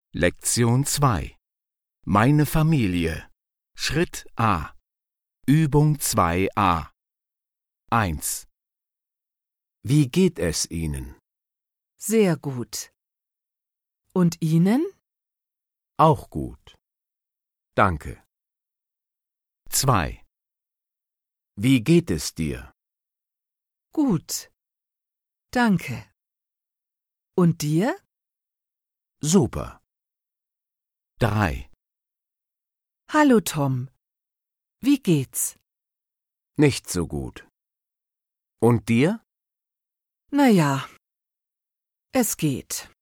Lektion 2. Meine Familie. Schritt A. Übung 2a. 1. Wie geht es Ihnen? Sehr gut. Und Ihnen? Auch gut. Danke. 2. Wie geht es dir? Gut. Danke. Und dir? Super. 3. Hallo Tom. Wie geht's? Nicht so gut. Und dir? Na ja, es geht.